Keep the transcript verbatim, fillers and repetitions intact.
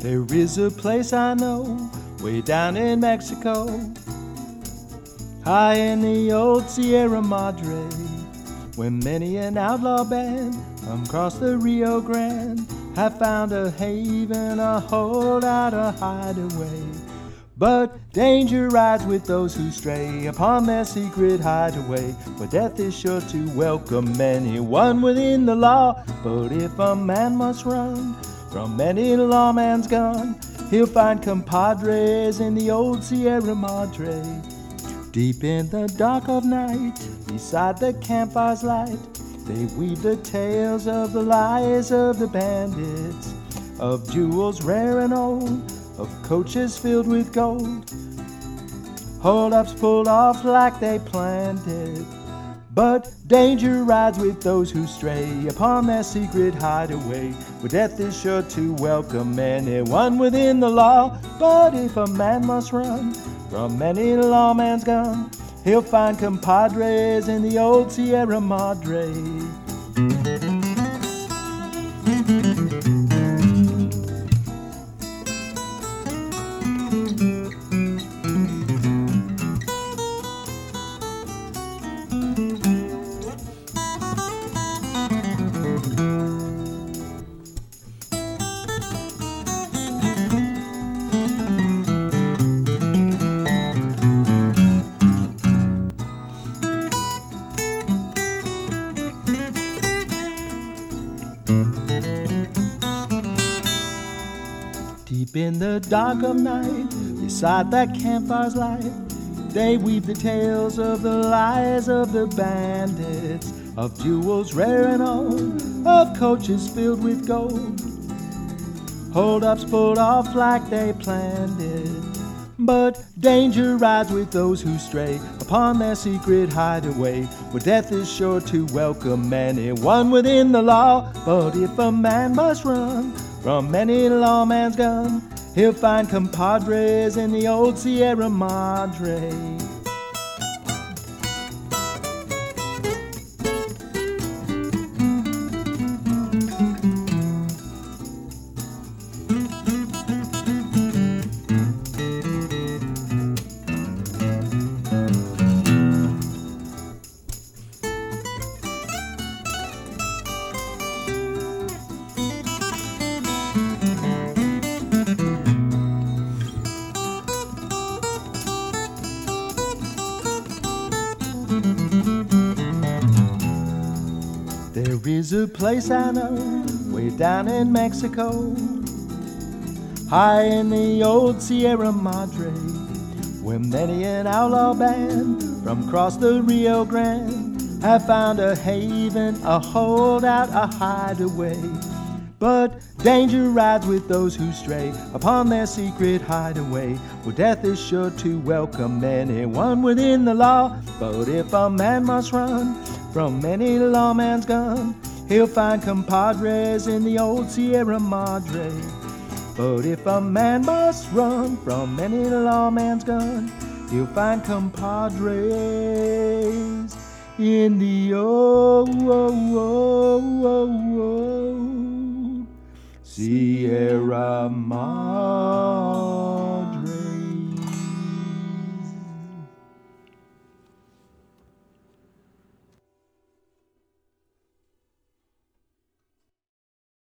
There is a place I know, way down in Mexico, high in the old Sierra Madre, where many an outlaw band from across the Rio Grande have found a haven, a holdout, a hideaway. But danger rides with those who stray upon their secret hideaway, where death is sure to welcome anyone within the law. But if a man must run from any lawman's gun, he'll find compadres in the old Sierra Madre. Deep in the dark of night, beside the campfire's light, they weave the tales of the lies of the bandits, of jewels rare and old, of coaches filled with gold, hold-ups pulled off like they planned it. But danger rides with those who stray upon their secret hideaway, where death is sure to welcome anyone within the law. But if a man must run from any lawman's gun, he'll find compadres in the old Sierra Madre. Deep in the dark of night, beside that campfire's light, they weave the tales of the lies of the bandits, of jewels rare and old, of coaches filled with gold, hold-ups pulled off like they planned it. But danger rides with those who stray upon their secret hideaway, where death is sure to welcome anyone within the law. But if a man must run from any lawman's gun, he'll find compadres in the old Sierra Madre. There is a place I know, way down in Mexico, high in the old Sierra Madre, where many an outlaw band from across the Rio Grande have found a haven, a holdout, a hideaway. But danger rides with those who stray upon their secret hideaway, where death is sure to welcome anyone within the law. But if a man must run from any lawman's gun, he'll find compadres in the old Sierra Madre. But if a man must run from any lawman's gun, he'll find compadres in the old, old, old, old Sierra Madre.